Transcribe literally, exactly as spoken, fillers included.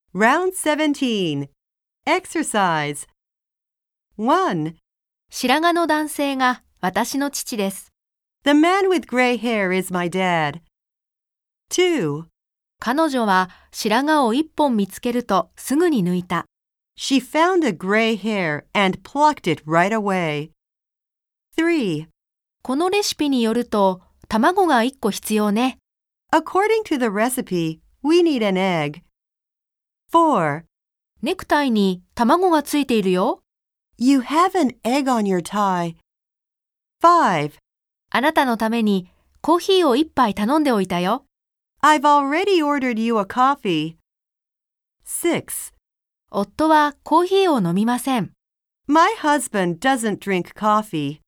Round seventeen. Exercise. one. 白髪の男性が私の父です。 The man with gray hair is my dad. two. 彼女は白髪を一本見つけるとすぐに抜いた。 She found a gray hair and plucked it right away. three. このレシピによると卵がいっこ必要ね。 According to the recipe, we need an egg. four. ネクタイに卵がついているよ。 You have an egg on your tie. five. あなたのためにコーヒーを一杯頼んでおいたよ。 I've already ordered you a coffee. six. 夫はコーヒーを飲みません。 My husband doesn't drink coffee.